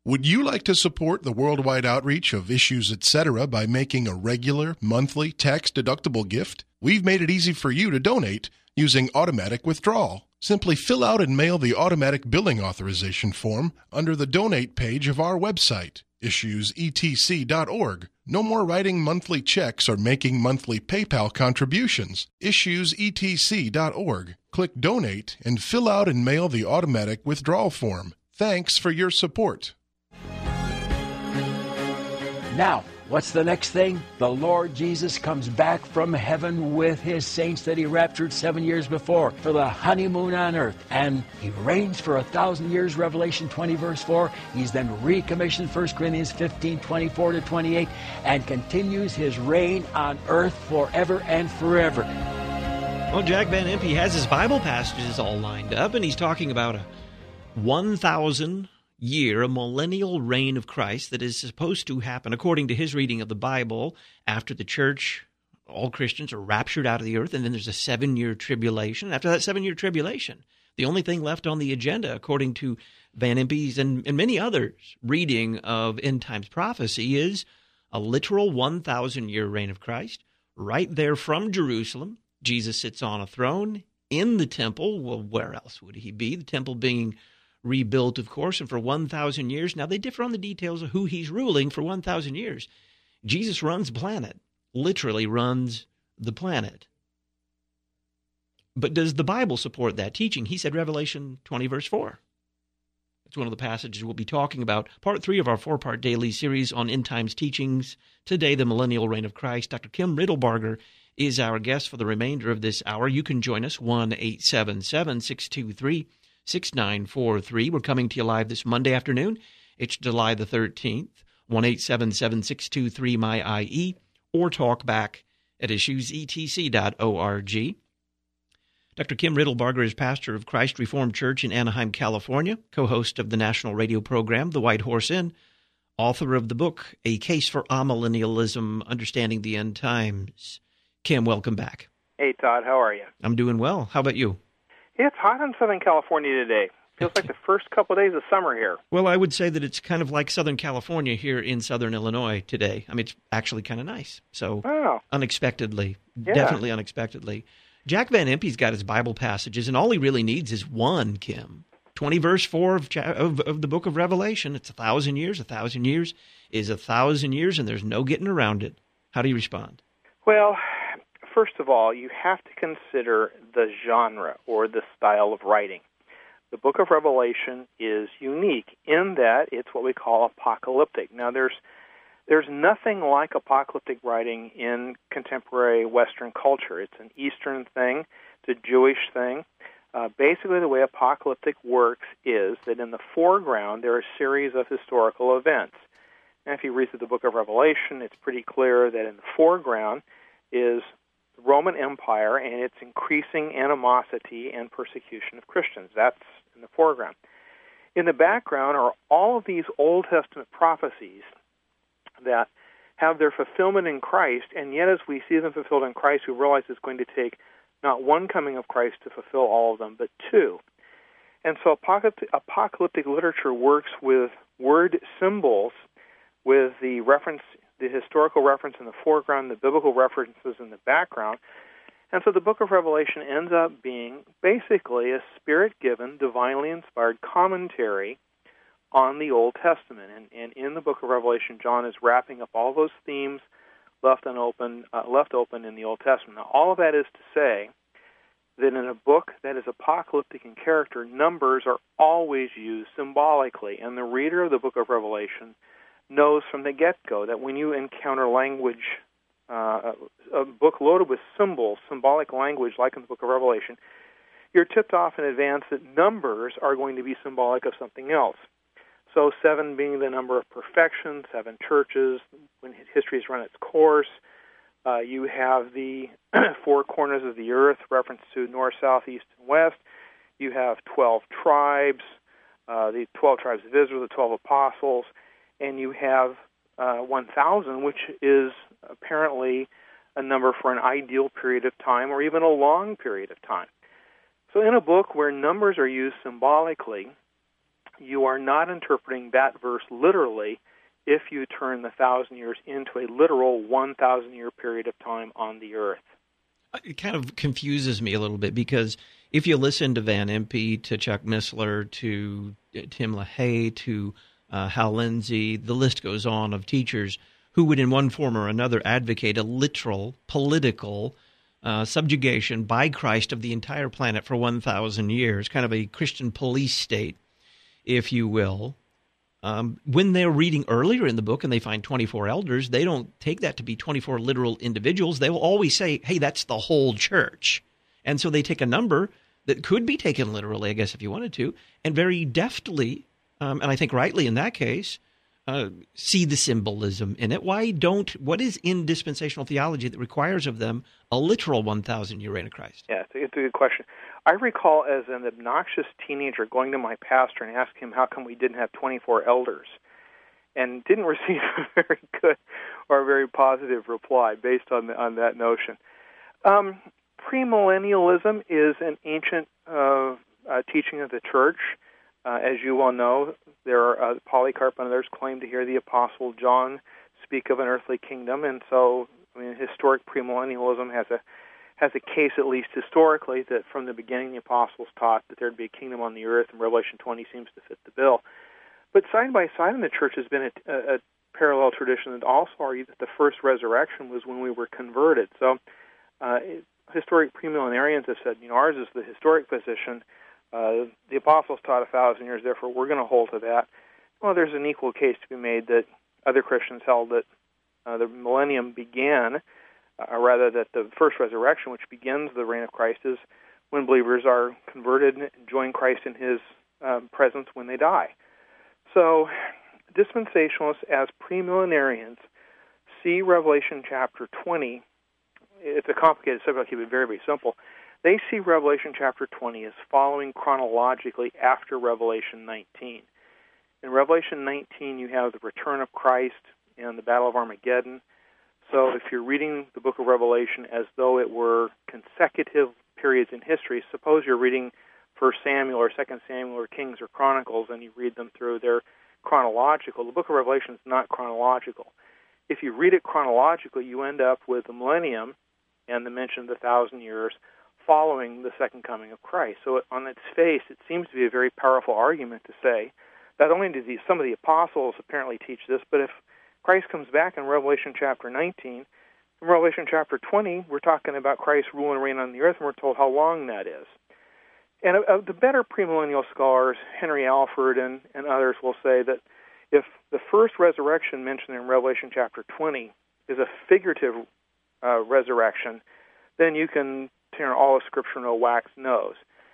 Would you like to support the worldwide outreach of Issues Etc. by making a regular, monthly, tax-deductible gift? We've made it easy for you to donate using automatic withdrawal. Simply fill out and mail the automatic billing authorization form under the donate page of our website, issuesetc.org. No more writing monthly checks or making monthly PayPal contributions. Issuesetc.org. Click Donate and fill out and mail the automatic withdrawal form. Thanks for your support. Now, what's the next thing? The Lord Jesus comes back from heaven with his saints that he raptured 7 years before for the honeymoon on earth. And he reigns for 1,000 years, Revelation 20, verse 4. He's then recommissioned, 1 Corinthians 15, 24 to 28, and continues his reign on earth forever and forever. Well, Jack Van Impe has his Bible passages all lined up, and he's talking about a 1,000-year, a millennial reign of Christ that is supposed to happen, according to his reading of the Bible, after the church, all Christians are raptured out of the earth, and then there's a 7-year tribulation. After that 7-year tribulation, the only thing left on the agenda, according to Van Impe's and many others' reading of end times prophecy, is a literal 1,000-year reign of Christ. Right there from Jerusalem, Jesus sits on a throne in the temple. Well, where else would he be? The temple being rebuilt, of course, and for 1,000 years. Now, they differ on the details of who he's ruling for 1,000 years. Jesus runs the planet, literally runs the planet. But does the Bible support that teaching? He said Revelation 20, verse 4. It's one of the passages we'll be talking about. Part 3 of our 4-part daily series on end times teachings. Today, the millennial reign of Christ. Dr. Kim Riddlebarger is our guest for the remainder of this hour. You can join us, 1-877-623-6943. We're coming to you live this Monday afternoon. It's July the 13th, 1-877-623-MY-IE, or talk back at issuesetc.org. Dr. Kim Riddlebarger is pastor of Christ Reformed Church in Anaheim, California, co-host of the national radio program, The White Horse Inn, author of the book, A Case for Amillennialism, Understanding the End Times. Kim, welcome back. Hey, Todd. How are you? I'm doing well. How about you? Yeah, it's hot in Southern California today. Feels like the first couple of days of summer here. Well, I would say that it's kind of like Southern California here in Southern Illinois today. I mean, it's actually kind of nice. So, Unexpectedly, definitely unexpectedly. Jack Van Impe's got his Bible passages, and all he really needs is one, Kim. 20 verse 4 of the book of Revelation. It's 1,000 years. 1,000 years is 1,000 years, and there's no getting around it. How do you respond? Well, first of all, you have to consider the genre or the style of writing. The book of Revelation is unique in that it's what we call apocalyptic. Now, there's nothing like apocalyptic writing in contemporary Western culture. It's an Eastern thing. It's a Jewish thing. Basically, the way apocalyptic works is that in the foreground, there are a series of historical events. And if you read through the book of Revelation, it's pretty clear that in the foreground is the Roman Empire and its increasing animosity and persecution of Christians. That's in the foreground. In the background are all of these Old Testament prophecies that have their fulfillment in Christ, and yet as we see them fulfilled in Christ, we realize it's going to take not one coming of Christ to fulfill all of them, but two. And so apocalyptic literature works with word symbols, with the reference, the historical reference in the foreground, the biblical references in the background. And so the book of Revelation ends up being basically a Spirit-given, divinely inspired commentary on the Old Testament. And in the book of Revelation, John is wrapping up all those themes left open in the Old Testament. Now, all of that is to say that in a book that is apocalyptic in character, numbers are always used symbolically. And the reader of the book of Revelation knows from the get-go that when you encounter language, a book loaded with symbols, symbolic language like in the book of Revelation, you're tipped off in advance that numbers are going to be symbolic of something else. So 7 being the number of perfection, 7 churches, when history has run its course. You have the 4 corners of the earth, reference to north, south, east, and west. You have 12 tribes, the 12 tribes of Israel, the 12 apostles, and you have 1,000, which is apparently a number for an ideal period of time or even a long period of time. So in a book where numbers are used symbolically, you are not interpreting that verse literally if you turn the 1,000 years into a literal 1,000-year period of time on the earth. It kind of confuses me a little bit, because if you listen to Van Impe, to Chuck Missler, to Tim LaHaye, to Hal Lindsey, the list goes on of teachers who would in one form or another advocate a literal political subjugation by Christ of the entire planet for 1,000 years, kind of a Christian police state, if you will. When they're reading earlier in the book and they find 24 elders, they don't take that to be 24 literal individuals. They will always say, hey, that's the whole church. And so they take a number that could be taken literally, I guess, if you wanted to, and very deftly, and I think rightly in that case, see the symbolism in it. What is in dispensational theology that requires of them a literal 1,000-year reign of Christ? Yeah, it's a good question. I recall as an obnoxious teenager going to my pastor and asking him how come we didn't have 24 elders, and didn't receive a very good or a very positive reply based on that notion. Premillennialism is an ancient teaching of the church. As you well know, Polycarp and others claim to hear the Apostle John speak of an earthly kingdom, and so historic premillennialism has a case, at least historically, that from the beginning the apostles taught that there'd be a kingdom on the earth, and Revelation 20 seems to fit the bill. But side by side in the church has been a parallel tradition that also argued that the first resurrection was when we were converted. So historic premillenarians have said, ours is the historic position. The apostles taught 1,000 years, therefore we're going to hold to that. Well, there's an equal case to be made that other Christians held that the millennium began, rather that the first resurrection, which begins the reign of Christ, is when believers are converted and join Christ in His presence when they die. So dispensationalists, as premillenarians, see Revelation chapter 20. It's a complicated subject. I'll keep it very, very simple. They see Revelation chapter 20 as following chronologically after Revelation 19. In Revelation 19, you have the return of Christ and the Battle of Armageddon. So if you're reading the book of Revelation as though it were consecutive periods in history, suppose you're reading 1 Samuel or 2 Samuel or Kings or Chronicles and you read them through, they're chronological. The book of Revelation is not chronological. If you read it chronologically, you end up with the millennium and the mention of the 1,000 years following the second coming of Christ. So on its face, it seems to be a very powerful argument to say, not only do some of the apostles apparently teach this, but if Christ comes back in Revelation chapter 19, in Revelation chapter 20, we're talking about Christ's rule and reign on the earth, and we're told how long that is. And the better premillennial scholars, Henry Alford and others, will say that if the first resurrection mentioned in Revelation chapter 20 is a figurative resurrection, then you can turn all of Scripture no wax knows.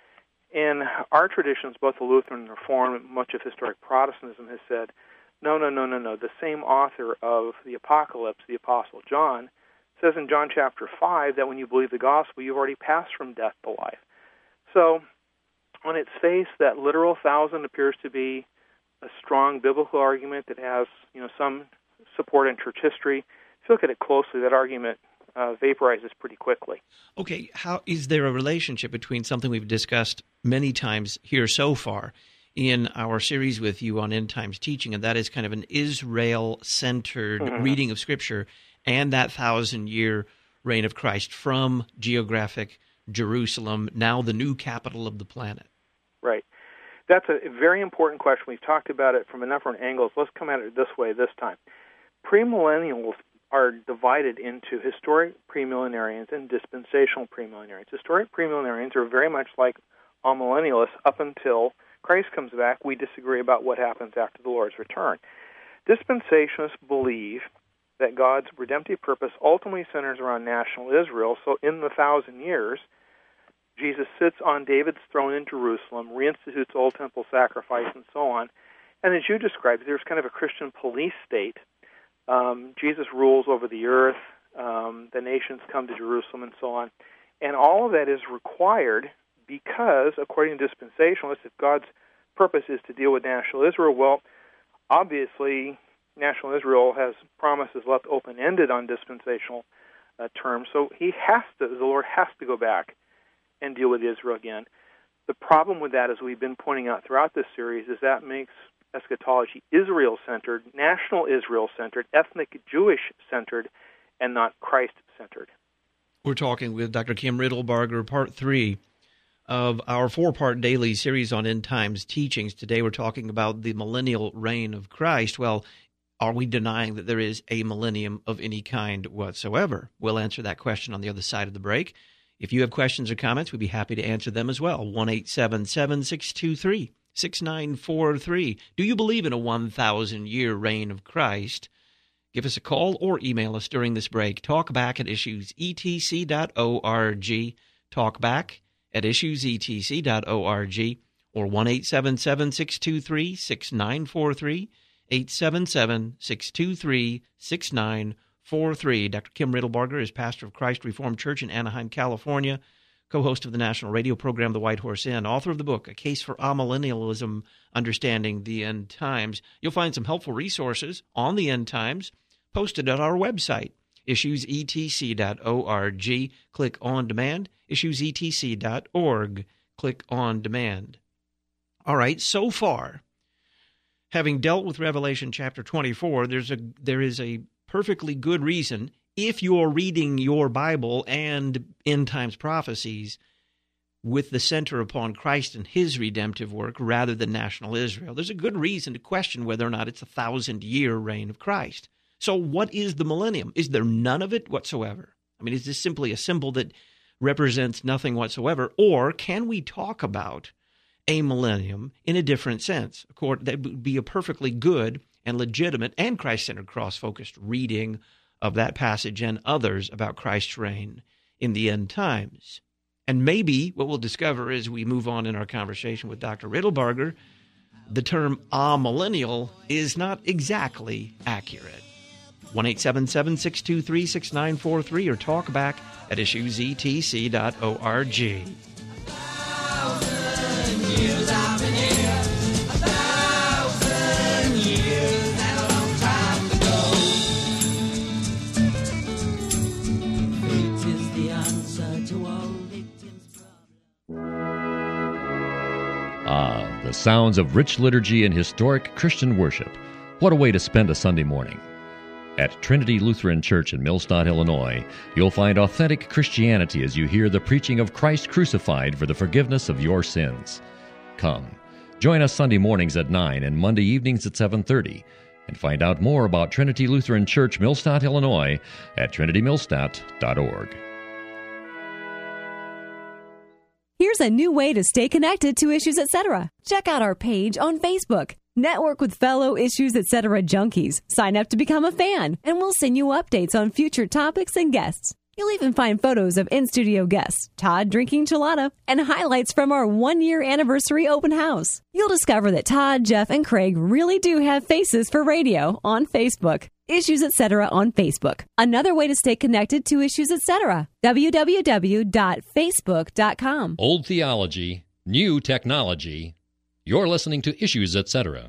In our traditions, both the Lutheran and Reformed, and much of historic Protestantism has said, no. The same author of the Apocalypse, the Apostle John, says in John chapter 5 that when you believe the gospel, you've already passed from death to life. So on its face, that literal 1,000 appears to be a strong biblical argument that has some support in church history. If you look at it closely, that argument vaporizes pretty quickly. Okay, how is there a relationship between something we've discussed many times here so far in our series with you on end times teaching, and that is kind of an Israel-centered reading of Scripture, and that 1,000-year reign of Christ from geographic Jerusalem, now the new capital of the planet? Right. That's a very important question. We've talked about it from a number of angles. Let's come at it this way this time. Premillennials are divided into historic premillenarians and dispensational premillenarians. Historic premillenarians are very much like amillennialists up until Christ comes back. We disagree about what happens after the Lord's return. Dispensationalists believe that God's redemptive purpose ultimately centers around national Israel. So in the 1,000 years, Jesus sits on David's throne in Jerusalem, reinstitutes Old Temple sacrifice, and so on. And as you described, there's kind of a Christian police state. Jesus rules over the earth, the nations come to Jerusalem, and so on. And all of that is required because, according to dispensationalists, if God's purpose is to deal with national Israel, well, obviously, national Israel has promises left open-ended on dispensational terms, so the Lord has to go back and deal with Israel again. The problem with that, as we've been pointing out throughout this series, is that makes eschatology Israel-centered, national Israel-centered, ethnic Jewish-centered, and not Christ-centered. We're talking with Dr. Kim Riddlebarger, Part 3 of our 4-part daily series on end times teachings. Today we're talking about the millennial reign of Christ. Well, are we denying that there is a millennium of any kind whatsoever? We'll answer that question on the other side of the break. If you have questions or comments, we'd be happy to answer them as well. 1-877-623-6943. Do you believe in a 1,000-year reign of Christ? Give us a call or email us during this break. Talkback@issuesetc.org. Talkback@issuesetc.org. Or 1-877-623-6943. 877-623-6943. Dr. Kim Riddlebarger is pastor of Christ Reformed Church in Anaheim, California, co-host of the national radio program The White Horse Inn, author of the book, A Case for Amillennialism, Understanding the End Times. You'll find some helpful resources on the end times posted at our website, issuesetc.org. Click on demand, issuesetc.org. Click on demand. All right, so far, having dealt with Revelation chapter 24, there is a perfectly good reason, if you're reading your Bible and end times prophecies with the center upon Christ and his redemptive work rather than national Israel, there's a good reason to question whether or not it's a 1,000-year reign of Christ. So what is the millennium? Is there none of it whatsoever? I mean, is this simply a symbol that represents nothing whatsoever? Or can we talk about a millennium in a different sense? That would be a perfectly good and legitimate and Christ-centered, cross-focused reading of that passage and others about Christ's reign in the end times. And maybe what we'll discover as we move on in our conversation with Dr. Riddlebarger, the term amillennial is not exactly accurate. 1-877-623-6943 or talkback@issuesetc.org. The sounds of rich liturgy and historic Christian worship. What a way to spend a Sunday morning. At Trinity Lutheran Church in Millstadt, Illinois, you'll find authentic Christianity as you hear the preaching of Christ crucified for the forgiveness of your sins. Come, join us Sunday mornings at 9 and Monday evenings at 7:30, and find out more about Trinity Lutheran Church, Millstadt, Illinois at trinitymillstadt.org. Here's a new way to stay connected to Issues Etc. Check out our page on Facebook. Network with fellow Issues Etc. junkies. Sign up to become a fan, and we'll send you updates on future topics and guests. You'll even find photos of in-studio guests, Todd drinking gelato, and highlights from our 1-year anniversary open house. You'll discover that Todd, Jeff, and Craig really do have faces for radio on Facebook. Issues Etc. on Facebook. Another way to stay connected to Issues Etc. www.facebook.com. Old theology, new technology. You're listening to Issues Etc.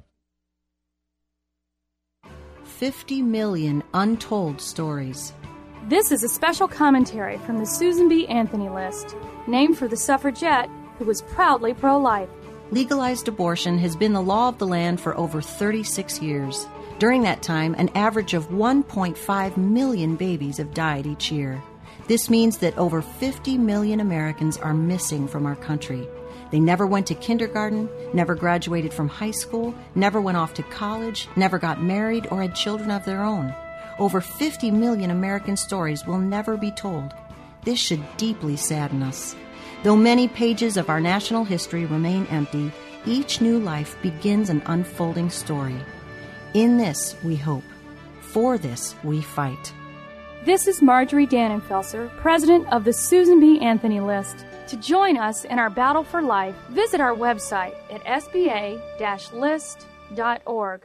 50 million untold stories. This is a special commentary from the Susan B. Anthony List, named for the suffragette who was proudly pro-life. Legalized abortion has been the law of the land for over 36 years. During that time, an average of 1.5 million babies have died each year. This means that over 50 million Americans are missing from our country. They never went to kindergarten, never graduated from high school, never went off to college, never got married, or had children of their own. Over 50 million American stories will never be told. This should deeply sadden us. Though many pages of our national history remain empty, each new life begins an unfolding story. In this we hope. For this we fight. This is Marjorie Dannenfelser, president of the Susan B. Anthony List. To join us in our battle for life, visit our website at sba-list.org.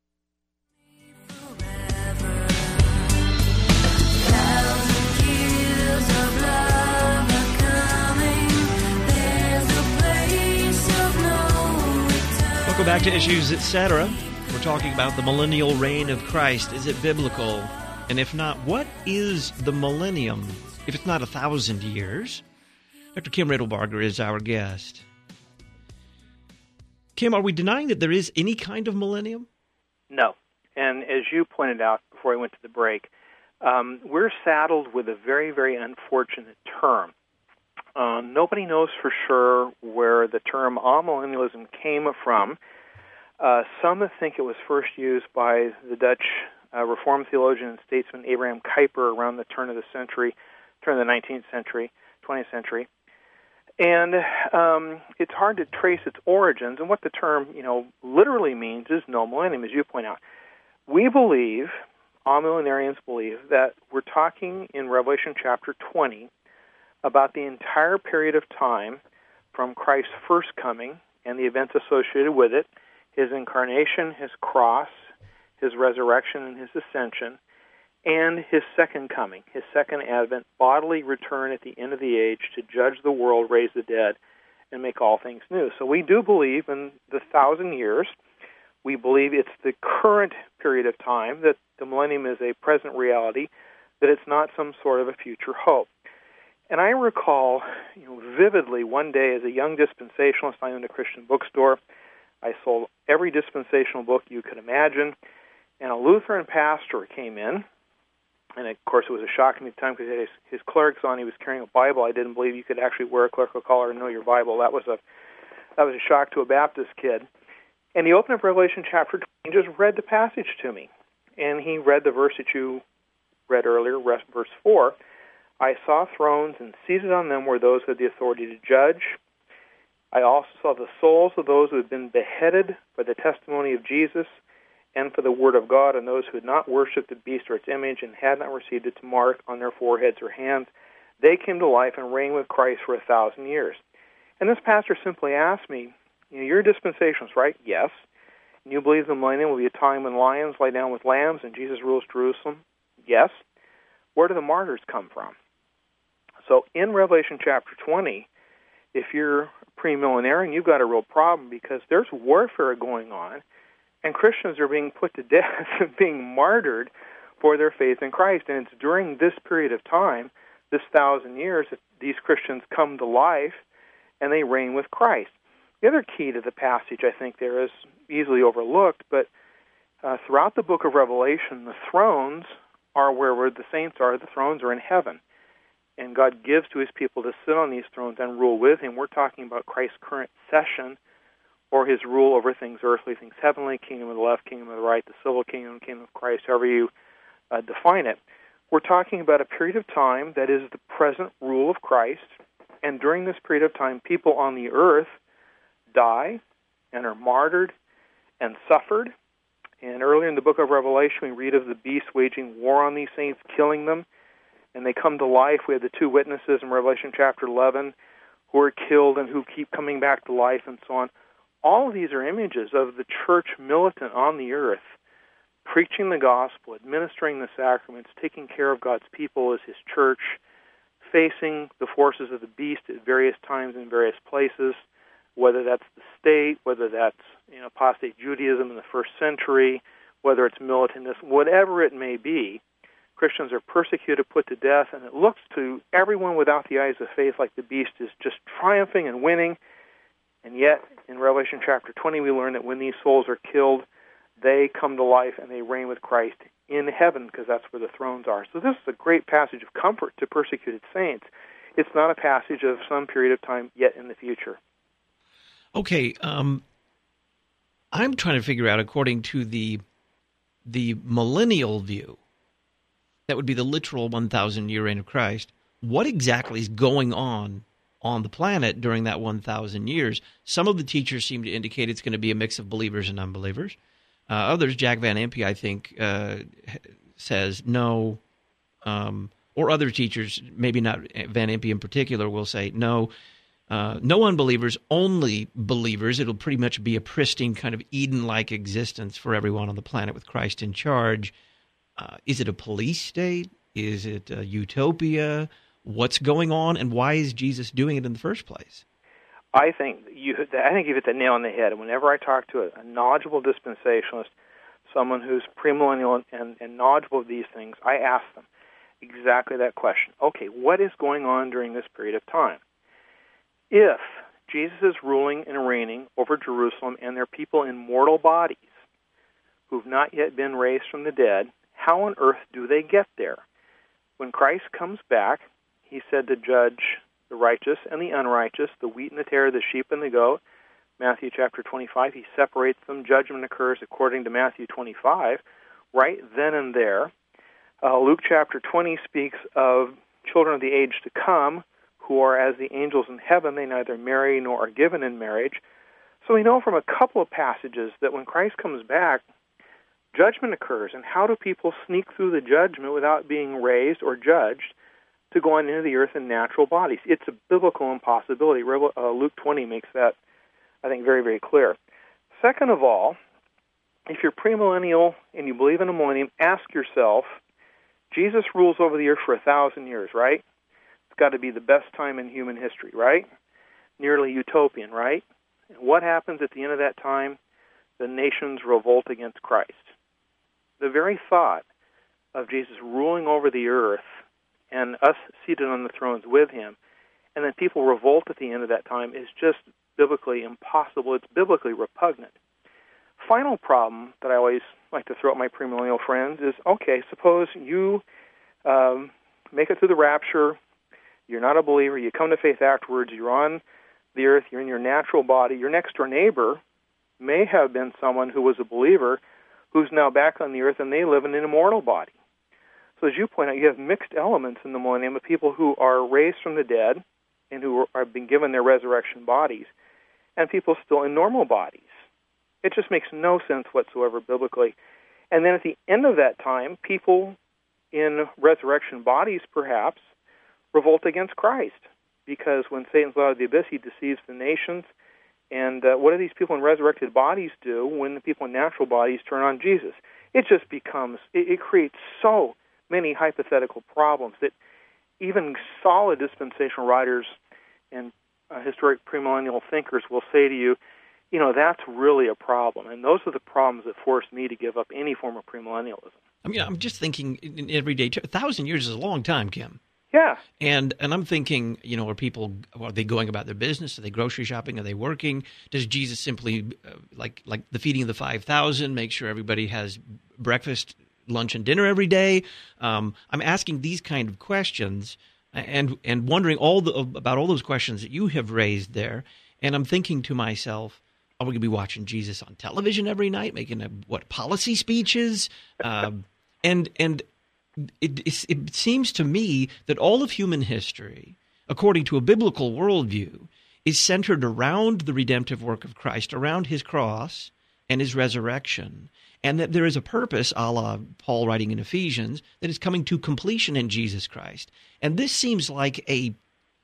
Welcome back to Issues Etc. We're talking about the millennial reign of Christ. Is it biblical? And if not, what is the millennium? If it's not 1,000 years? Dr. Kim Riddlebarger is our guest. Kim, are we denying that there is any kind of millennium? No. And as you pointed out before I went to the break, we're saddled with a very, very unfortunate term. Nobody knows for sure where the term amillennialism came from. Some think it was first used by the Dutch Reformed theologian and statesman Abraham Kuyper around the turn of the 19th century, 20th century. And it's hard to trace its origins, and what the term, literally means is no millennium, as you point out. We believe, amillenarians believe, that we're talking in Revelation chapter 20 about the entire period of time from Christ's first coming and the events associated with it, his incarnation, his cross, his resurrection, and his ascension, and his second coming, his second advent, bodily return at the end of the age to judge the world, raise the dead, and make all things new. So we do believe in the 1,000 years. We believe it's the current period of time, that the millennium is a present reality, that it's not some sort of a future hope. And I recall vividly one day as a young dispensationalist, I owned a Christian bookstore. I sold every dispensational book you could imagine, and a Lutheran pastor came in. And, of course, it was a shock to me at the time because he had his clerics on. He was carrying a Bible. I didn't believe you could actually wear a clerical collar and know your Bible. That was a shock to a Baptist kid. And he opened up Revelation chapter 20 and just read the passage to me. And he read the verse that you read earlier, verse 4. I saw thrones, and seated on them were those who had the authority to judge. I also saw the souls of those who had been beheaded for the testimony of Jesus and for the word of God, and those who had not worshipped the beast or its image and had not received its mark on their foreheads or hands. They came to life and reigned with Christ for 1,000 years. And this pastor simply asked me, you're a dispensationalist, right? Yes. And you believe the millennium will be a time when lions lie down with lambs and Jesus rules Jerusalem? Yes. Where do the martyrs come from? So in Revelation chapter 20, if you're premillenarian, you've got a real problem because there's warfare going on, and Christians are being put to death and being martyred for their faith in Christ. And it's during this period of time, this 1,000 years, that these Christians come to life and they reign with Christ. The other key to the passage, I think, there is easily overlooked, but throughout the book of Revelation, the thrones are where the saints are. The thrones are in heaven. And God gives to his people to sit on these thrones and rule with him. We're talking about Christ's current session, or his rule over things earthly, things heavenly, kingdom of the left, kingdom of the right, the civil kingdom, kingdom of Christ, however you define it. We're talking about a period of time that is the present rule of Christ, and during this period of time, people on the earth die and are martyred and suffered. And earlier in the book of Revelation, we read of the beast waging war on these saints, killing them, and they come to life. We have the two witnesses in Revelation chapter 11 who are killed and who keep coming back to life and so on. All of these are images of the church militant on the earth, preaching the gospel, administering the sacraments, taking care of God's people as his church, facing the forces of the beast at various times in various places, whether that's the state, whether that's apostate Judaism in the first century, whether it's militantism, whatever it may be. Christians are persecuted, put to death, and it looks to everyone without the eyes of faith like the beast is just triumphing and winning. And yet, in Revelation chapter 20, we learn that when these souls are killed, they come to life and they reign with Christ in heaven, because that's where the thrones are. So this is a great passage of comfort to persecuted saints. It's not a passage of some period of time yet in the future. Okay, I'm trying to figure out, according to the millennial view, that would be the literal 1,000-year reign of Christ, what exactly is going on the planet during that 1,000 years? Some of the teachers seem to indicate it's going to be a mix of believers and unbelievers. Others, Jack Van Impe, I think, says no, or other teachers, maybe not Van Impe in particular, will say no, no unbelievers, only believers. It'll pretty much be a pristine kind of Eden-like existence for everyone on the planet with Christ in charge. Is it a police state? Is it a utopia? What's going on, and why is Jesus doing it in the first place? I think you hit the nail on the head. Whenever I talk to a knowledgeable dispensationalist, someone who's premillennial and knowledgeable of these things, I ask them exactly that question. Okay, what is going on during this period of time? If Jesus is ruling and reigning over Jerusalem, and there are people in mortal bodies who've not yet been raised from the dead. How on earth do they get there? When Christ comes back, he said to judge the righteous and the unrighteous, the wheat and the tare, the sheep and the goat. Matthew chapter 25, he separates them. Judgment occurs according to Matthew 25, right then and there. Luke chapter 20 speaks of children of the age to come who are as the angels in heaven. They neither marry nor are given in marriage. So we know from a couple of passages that when Christ comes back, judgment occurs. And how do people sneak through the judgment without being raised or judged to go on into the earth in natural bodies? It's a biblical impossibility. Luke 20 makes that, I think, very, very clear. Second of all, if you're premillennial and you believe in a millennium, ask yourself, Jesus rules over the earth for 1,000 years, right? It's got to be the best time in human history, right? Nearly utopian, right? And what happens at the end of that time? The nations revolt against Christ. The very thought of Jesus ruling over the earth and us seated on the thrones with him, and then people revolt at the end of that time, is just biblically impossible. It's biblically repugnant. Final problem that I always like to throw at my premillennial friends is, okay, suppose you make it through the rapture, you're not a believer, you come to faith afterwards, you're on the earth, you're in your natural body, your next-door neighbor may have been someone who was a believer who's now back on the earth, and they live in an immortal body. So as you point out, you have mixed elements in the millennium of people who are raised from the dead and who have been given their resurrection bodies, and people still in normal bodies. It just makes no sense whatsoever biblically. And then at the end of that time, people in resurrection bodies, perhaps, revolt against Christ, because when Satan's allowed the abyss, he deceives the nations. And what do these people in resurrected bodies do when the people in natural bodies turn on Jesus? It just becomes, it creates so many hypothetical problems that even solid dispensational writers and historic premillennial thinkers will say to you, you know, that's really a problem. And those are the problems that forced me to give up any form of premillennialism. I mean, I'm just thinking in everyday 1,000 years is a long time, Kim. Yeah. And I'm thinking, you know, are they going about their business? Are they grocery shopping? Are they working? Does Jesus simply, like the feeding of the 5,000, make sure everybody has breakfast, lunch, and dinner every day? I'm asking these kind of questions and wondering about all those questions that you have raised there. And I'm thinking to myself, are we going to be watching Jesus on television every night, making policy speeches? And it seems to me that all of human history, according to a biblical worldview, is centered around the redemptive work of Christ, around his cross and his resurrection, and that there is a purpose, a la Paul writing in Ephesians, that is coming to completion in Jesus Christ. And this seems like an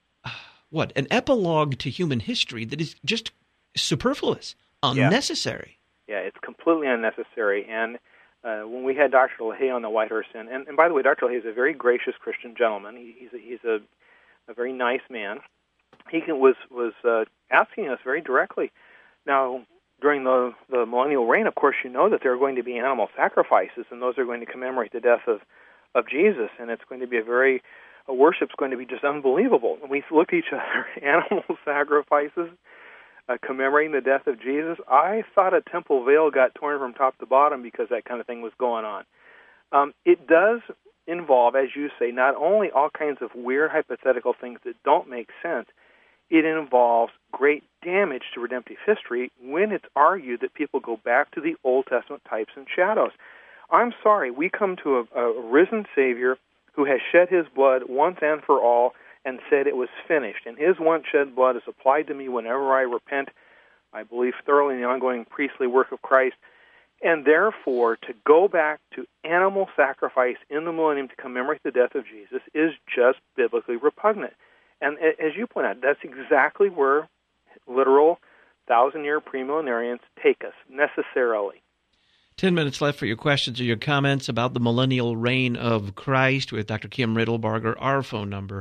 epilogue to human history that is just superfluous, unnecessary. Yeah, it's completely unnecessary. And when we had Dr. LaHaye on the White Horse Inn, and by the way, Dr. LaHaye is a very gracious Christian gentleman. He's a very nice man. He was asking us very directly. Now, during the millennial reign, of course, you know that there are going to be animal sacrifices, and those are going to commemorate the death of Jesus, and it's going to be worship's going to be just unbelievable. And we look at each other, animal sacrifices, commemorating the death of Jesus. I thought a temple veil got torn from top to bottom because that kind of thing was going on. It does involve, as you say, not only all kinds of weird hypothetical things that don't make sense, it involves great damage to redemptive history when it's argued that people go back to the Old Testament types and shadows. I'm sorry, we come to a risen Savior who has shed his blood once and for all and said it was finished. And his once shed blood is applied to me whenever I repent. I believe thoroughly in the ongoing priestly work of Christ. And therefore, to go back to animal sacrifice in the millennium to commemorate the death of Jesus is just biblically repugnant. And as you point out, that's exactly where literal 1,000-year premillenarians take us, necessarily. 10 minutes left for your questions or your comments about the millennial reign of Christ with Dr. Kim Riddlebarger. Our phone number,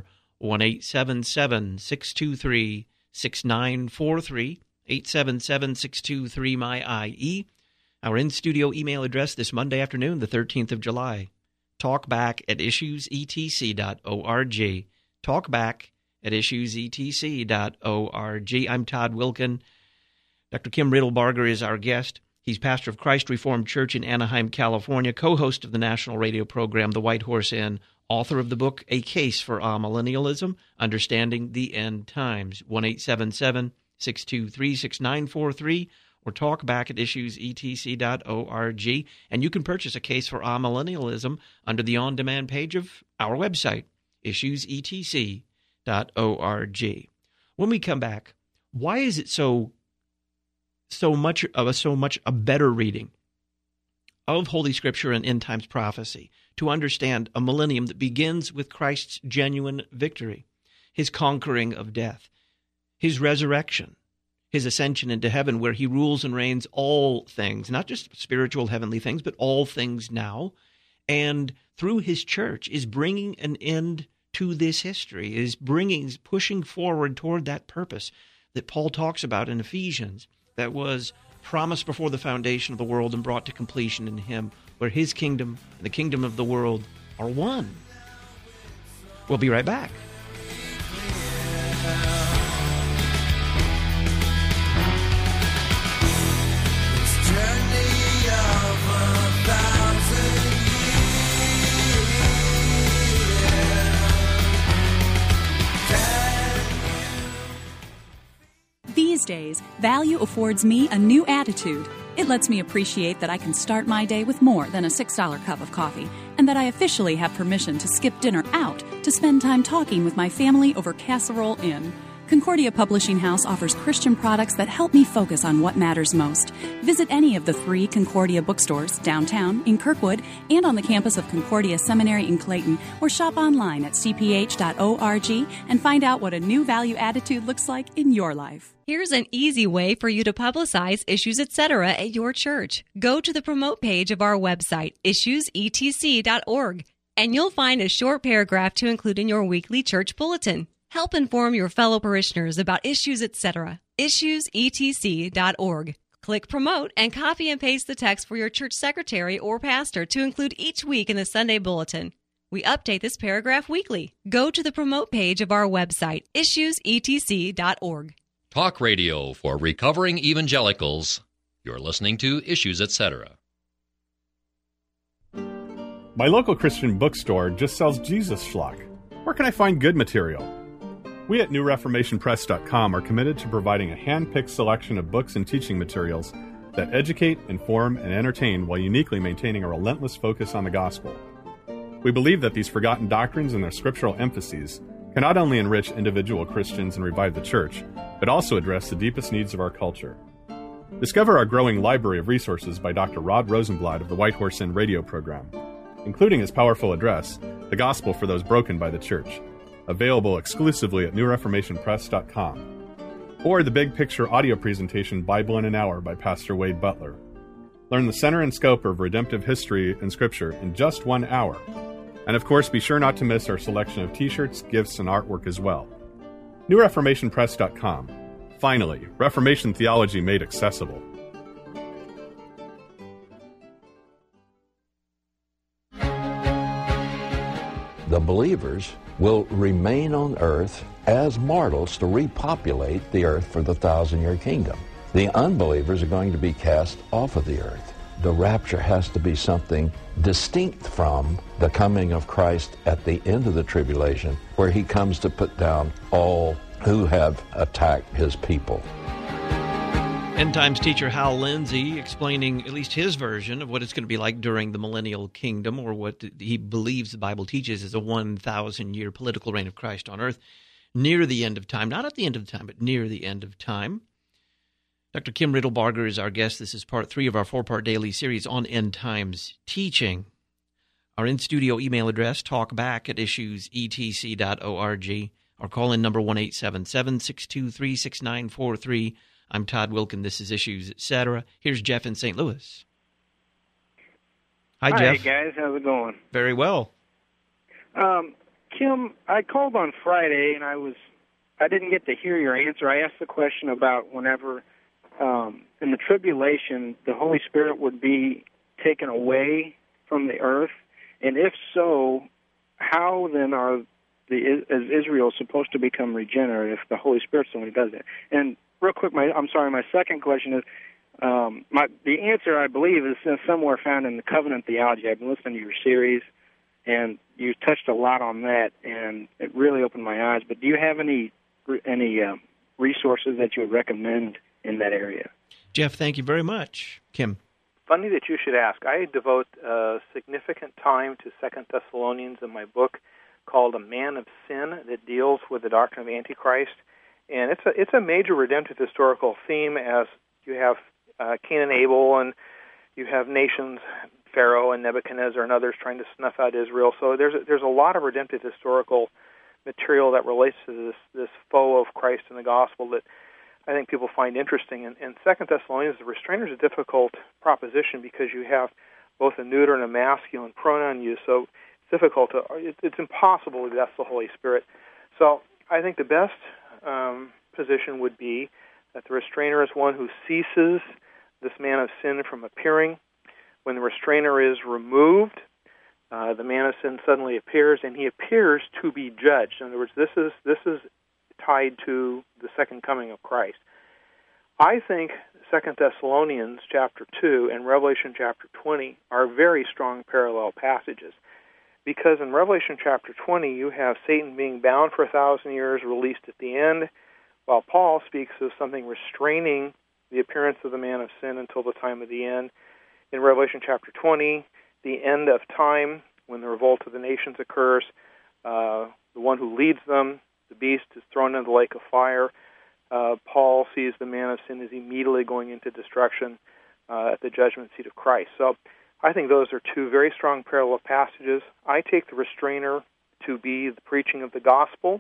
1-877-623-6943, 877-623-MY-IE. Our in-studio email address this Monday afternoon, the 13th of July, talkback@issuesetc.org, talkback at issuesetc.org. I'm Todd Wilken. Dr. Kim Riddlebarger is our guest. He's pastor of Christ Reformed Church in Anaheim, California, co-host of the national radio program The White Horse Inn, author of the book A Case for Amillennialism, Understanding the End Times, 1-877-623-6943, or talk back at issuesetc.org. And you can purchase A Case for Amillennialism under the on-demand page of our website, issuesetc.org. When we come back, why is it so much a better reading of Holy Scripture and end times prophecy to understand a millennium that begins with Christ's genuine victory, his conquering of death, his resurrection, his ascension into heaven, where he rules and reigns all things, not just spiritual heavenly things, but all things now, and through his church is bringing an end to this history, is pushing forward toward that purpose that Paul talks about in Ephesians, that was promised before the foundation of the world and brought to completion in him, where his kingdom and the kingdom of the world are one. We'll be right back. These days, value affords me a new attitude. It lets me appreciate that I can start my day with more than a $6 cup of coffee, and that I officially have permission to skip dinner out to spend time talking with my family over Casserole Inn. Concordia Publishing House offers Christian products that help me focus on what matters most. Visit any of the 3 Concordia bookstores downtown, in Kirkwood, and on the campus of Concordia Seminary in Clayton, or shop online at cph.org and find out what a new value attitude looks like in your life. Here's an easy way for you to publicize Issues Etc. at your church. Go to the promote page of our website, issuesetc.org, and you'll find a short paragraph to include in your weekly church bulletin. Help inform your fellow parishioners about Issues Etc. issuesetc.org. Click Promote and copy and paste the text for your church secretary or pastor to include each week in the Sunday bulletin. We update this paragraph weekly. Go to the promote page of our website, issuesetc.org. Talk radio for recovering evangelicals. You're listening to Issues Etc. My local Christian bookstore just sells Jesus schlock. Where can I find good material? We at NewReformationPress.com are committed to providing a hand-picked selection of books and teaching materials that educate, inform, and entertain while uniquely maintaining a relentless focus on the gospel. We believe that these forgotten doctrines and their scriptural emphases can not only enrich individual Christians and revive the church, but also address the deepest needs of our culture. Discover our growing library of resources by Dr. Rod Rosenblatt of the White Horse Inn radio program, including his powerful address, The Gospel for Those Broken by the Church, available exclusively at NewReformationPress.com, or the Big Picture audio presentation Bible in an Hour by Pastor Wade Butler. Learn the center and scope of redemptive history and Scripture in just 1 hour. And of course, be sure not to miss our selection of t-shirts, gifts, and artwork as well. NewReformationPress.com. Finally, Reformation theology made accessible. The believers will remain on earth as mortals to repopulate the earth for the 1,000-year kingdom. The unbelievers are going to be cast off of the earth. The rapture has to be something distinct from the coming of Christ at the end of the tribulation, where he comes to put down all who have attacked his people. End Times teacher Hal Lindsey explaining at least his version of what it's going to be like during the millennial kingdom, or what he believes the Bible teaches is a 1,000-year political reign of Christ on earth near the end of time. Not at the end of time, but near the end of time. Dr. Kim Riddlebarger is our guest. This is part 3 of our 4-part daily series on End Times teaching. Our in-studio email address, talkback at issuesetc.org. Our call-in number, 1-877-623-6943. I'm Todd Wilken. This is Issues Etc. Here's Jeff in St. Louis. Hi, Jeff. Hi, guys. How's it going? Very well. Kim, I called on Friday, and I didn't get to hear your answer. I asked the question about whenever in the tribulation the Holy Spirit would be taken away from the earth, and if so, how then are is Israel supposed to become regenerate if the Holy Spirit's the one who does it? And real quick, my second question is, the answer, I believe, is somewhere found in the covenant theology. I've been listening to your series, and you touched a lot on that, and it really opened my eyes. But do you have any resources that you would recommend in that area? Jeff, thank you very much. Kim? Funny that you should ask. I devote significant time to 2 Thessalonians in my book called A Man of Sin that deals with the doctrine of Antichrist. And it's a major redemptive historical theme, as you have Cain and Abel, and you have nations, Pharaoh and Nebuchadnezzar and others trying to snuff out Israel. So there's a lot of redemptive historical material that relates to this foe of Christ and the gospel that I think people find interesting. And 2 Thessalonians, the restrainer is a difficult proposition because you have both a neuter and a masculine pronoun use, so it's difficult it's impossible to that's the Holy Spirit. So I think the best position would be that the restrainer is one who ceases this man of sin from appearing. When the restrainer is removed, the man of sin suddenly appears, and he appears to be judged. In other words, this is tied to the second coming of Christ. I think 2 Thessalonians chapter 2 and Revelation chapter 20 are very strong parallel passages, because in Revelation chapter 20 you have Satan being bound for 1,000 years, released at the end, while Paul speaks of something restraining the appearance of the man of sin until the time of the end. In Revelation chapter 20, the end of time, when the revolt of the nations occurs, the one who leads them, the beast, is thrown into the lake of fire. Paul sees the man of sin as immediately going into destruction at the judgment seat of Christ. So I think those are two very strong parallel passages. I take the restrainer to be the preaching of the gospel.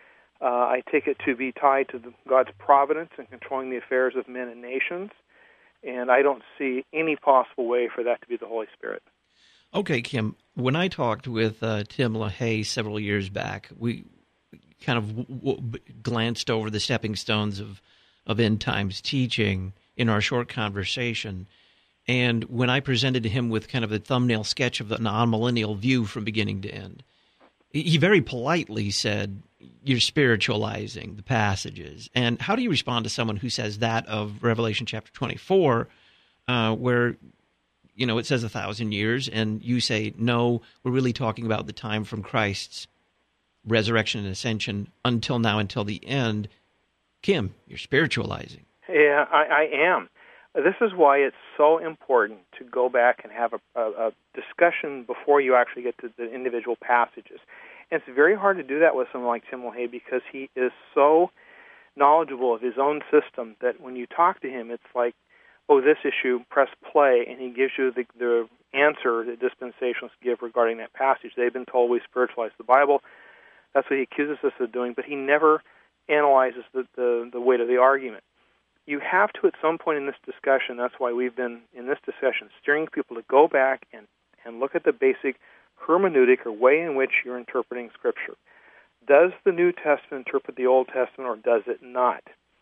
I take it to be tied to God's providence in controlling the affairs of men and nations. And I don't see any possible way for that to be the Holy Spirit. Okay, Kim, when I talked with Tim LaHaye several years back, we kind of glanced over the stepping stones of end times teaching in our short conversation. And when I presented to him with kind of a thumbnail sketch of the non-millennial view from beginning to end, he very politely said, "You're spiritualizing the passages." And how do you respond to someone who says that of Revelation chapter 24, where, it says 1,000 years, and you say, no, we're really talking about the time from Christ's resurrection and ascension until now, until the end? Kim, you're spiritualizing. Yeah, I am. This is why it's so important to go back and have a discussion before you actually get to the individual passages. And it's very hard to do that with someone like Tim LaHaye because he is so knowledgeable of his own system that when you talk to him, it's like, oh, this issue, press play, and he gives you the answer that dispensationalists give regarding that passage. They've been told we spiritualize the Bible. That's what he accuses us of doing, but he never analyzes the weight of the argument. You have to, at some point in this discussion, that's why we've been, in this discussion, steering people to go back and look at the basic hermeneutic, or way in which you're interpreting Scripture. Does the New Testament interpret the Old Testament, or does it not?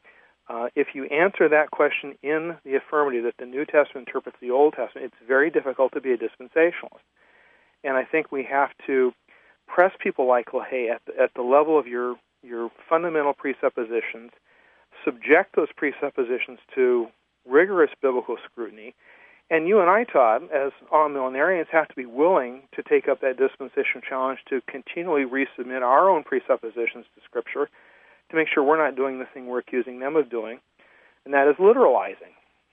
If you answer that question in the affirmative, that the New Testament interprets the Old Testament, it's very difficult to be a dispensationalist. And I think we have to press people like LaHaye at the level of your fundamental presuppositions, subject those presuppositions to rigorous biblical scrutiny, and you and I, Todd, as millenarians, have to be willing to take up that dispensational challenge to continually resubmit our own presuppositions to Scripture to make sure we're not doing the thing we're accusing them of doing, and that is literalizing.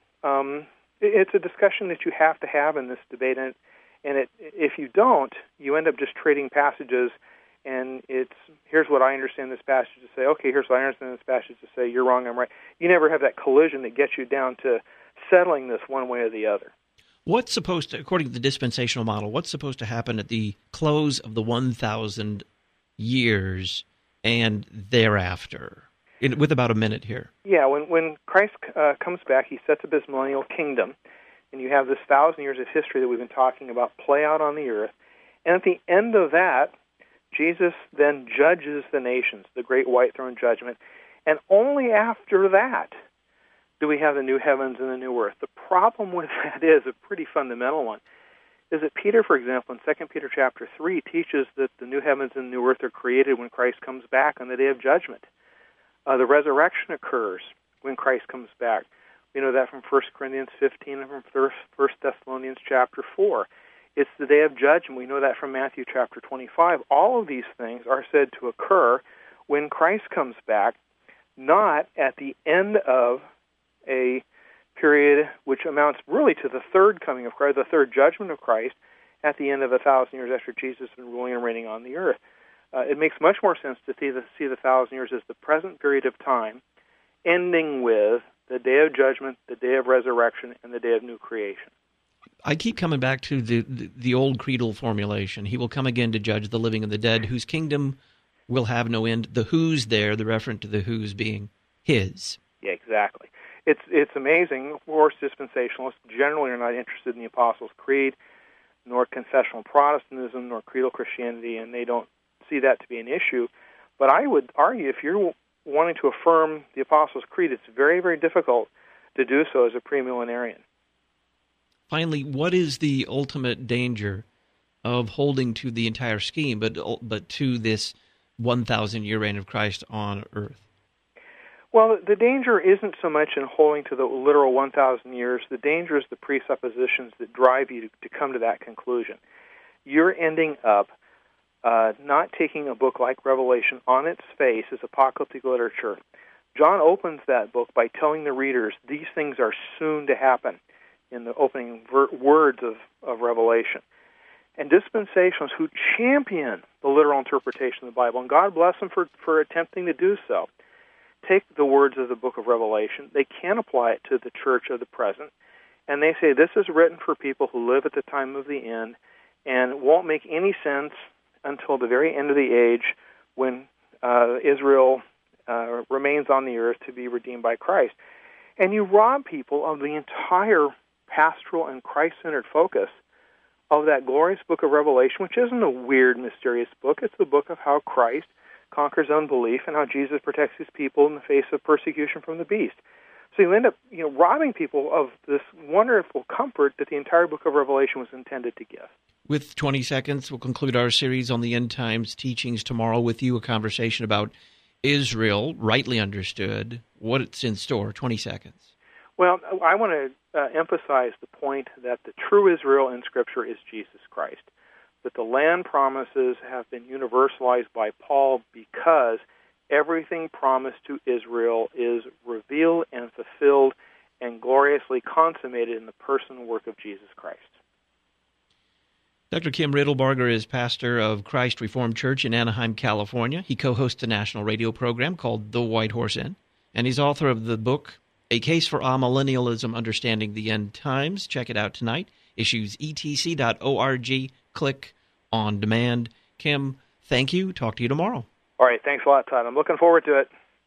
It's a discussion that you have to have in this debate, and if you don't, you end up just trading passages, and here's what I understand this passage to say, okay, here's what I understand this passage to say, you're wrong, I'm right. You never have that collision that gets you down to settling this one way or the other. What's supposed to, according to the dispensational model, what's supposed to happen at the close of the 1,000 years and thereafter? With about a minute here. Yeah, when Christ comes back, he sets up his millennial kingdom, and you have this 1,000 years of history that we've been talking about play out on the earth. And at the end of that, Jesus then judges the nations, the great white throne judgment, and only after that do we have the new heavens and the new earth. The problem with that is a pretty fundamental one, is that Peter, for example, in 2 Peter chapter 3, teaches that the new heavens and new earth are created when Christ comes back on the day of judgment. The resurrection occurs when Christ comes back. We know that from 1 Corinthians 15 and from 1 Thessalonians chapter 4. It's the day of judgment. We know that from Matthew chapter 25. All of these things are said to occur when Christ comes back, not at the end of a period which amounts really to the third coming of Christ, the third judgment of Christ, at the end of 1,000 years after Jesus has been ruling and reigning on the earth. It makes much more sense to see the 1,000 years as the present period of time, ending with the day of judgment, the day of resurrection, and the day of new creation. I keep coming back to the old creedal formulation. He will come again to judge the living and the dead, whose kingdom will have no end. The who's there, the reference to the who's being his. Yeah, exactly. It's amazing. Of course, dispensationalists generally are not interested in the Apostles' Creed, nor confessional Protestantism, nor creedal Christianity, and they don't see that to be an issue. But I would argue if you're wanting to affirm the Apostles' Creed, it's very, very difficult to do so as a premillenarian. Finally, what is the ultimate danger of holding to the entire scheme, but to this 1,000-year reign of Christ on earth? Well, the danger isn't so much in holding to the literal 1,000 years. The danger is the presuppositions that drive you to come to that conclusion. You're ending up not taking a book like Revelation on its face as apocalyptic literature. John opens that book by telling the readers these things are soon to happen in the opening words of Revelation. And dispensationalists who champion the literal interpretation of the Bible, and God bless them for attempting to do so, take the words of the book of Revelation, they can apply it to the church of the present, and they say this is written for people who live at the time of the end and won't make any sense until the very end of the age when Israel remains on the earth to be redeemed by Christ. And you rob people of the entire pastoral and Christ-centered focus of that glorious book of Revelation, which isn't a weird, mysterious book. It's the book of how Christ conquers unbelief and how Jesus protects his people in the face of persecution from the beast. So you end up robbing people of this wonderful comfort that the entire book of Revelation was intended to give. With 20 seconds, we'll conclude our series on the end times teachings tomorrow with you, a conversation about Israel, rightly understood, what's in store. 20 seconds. Well, I want to emphasize the point that the true Israel in Scripture is Jesus Christ, that the land promises have been universalized by Paul because everything promised to Israel is revealed and fulfilled and gloriously consummated in the person and work of Jesus Christ. Dr. Kim Riddlebarger is pastor of Christ Reformed Church in Anaheim, California. He co-hosts a national radio program called The White Horse Inn, and he's author of the book, A Case for Amillennialism, Understanding the End Times. Check it out tonight. Issues etc.org. Click on demand. Kim, thank you. Talk to you tomorrow. All right. Thanks a lot, Todd. I'm looking forward to it.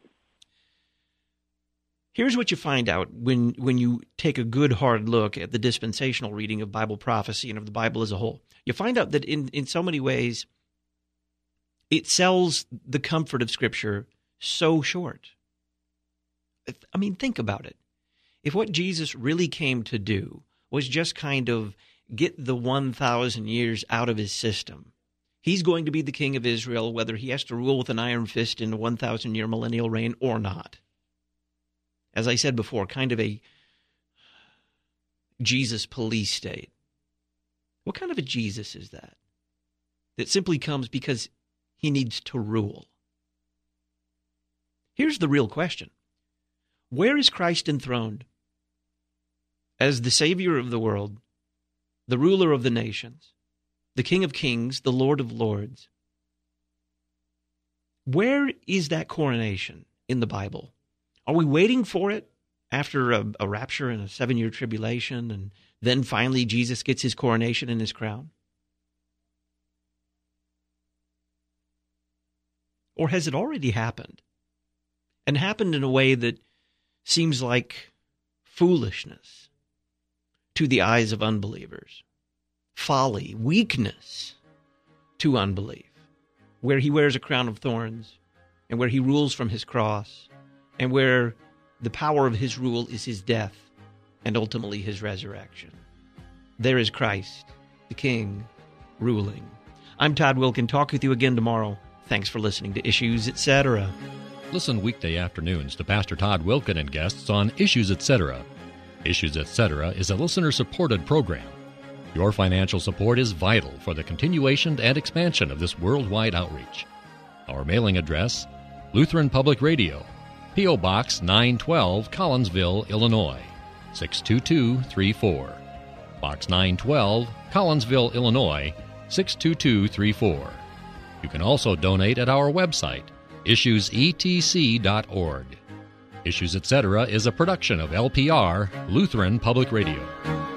Here's what you find out when you take a good, hard look at the dispensational reading of Bible prophecy and of the Bible as a whole. You find out that in so many ways, it sells the comfort of Scripture so short. I mean, think about it. If what Jesus really came to do was just kind of get the 1,000 years out of his system, he's going to be the king of Israel, whether he has to rule with an iron fist in a 1,000-year millennial reign or not. As I said before, kind of a Jesus police state. What kind of a Jesus is that? That simply comes because he needs to rule. Here's the real question. Where is Christ enthroned? As the Savior of the world, the ruler of the nations, the King of kings, the Lord of lords. Where is that coronation in the Bible? Are we waiting for it after a rapture and a 7-year tribulation, and then finally Jesus gets his coronation and his crown? Or has it already happened? And happened in a way that seems like foolishness to the eyes of unbelievers, folly, weakness to unbelief, where he wears a crown of thorns and where he rules from his cross and where the power of his rule is his death and ultimately his resurrection. There is Christ the King ruling. I'm Todd Wilkin. Talk with you again tomorrow. Thanks for listening to Issues, Etc. Listen weekday afternoons to Pastor Todd Wilkin and guests on Issues, Etc. Issues, Etc. is a listener-supported program. Your financial support is vital for the continuation and expansion of this worldwide outreach. Our mailing address, Lutheran Public Radio, P.O. Box 912, Collinsville, Illinois, 62234. Box 912, Collinsville, Illinois, 62234. You can also donate at our website, issuesetc.org. Issues Etc. is a production of LPR, Lutheran Public Radio.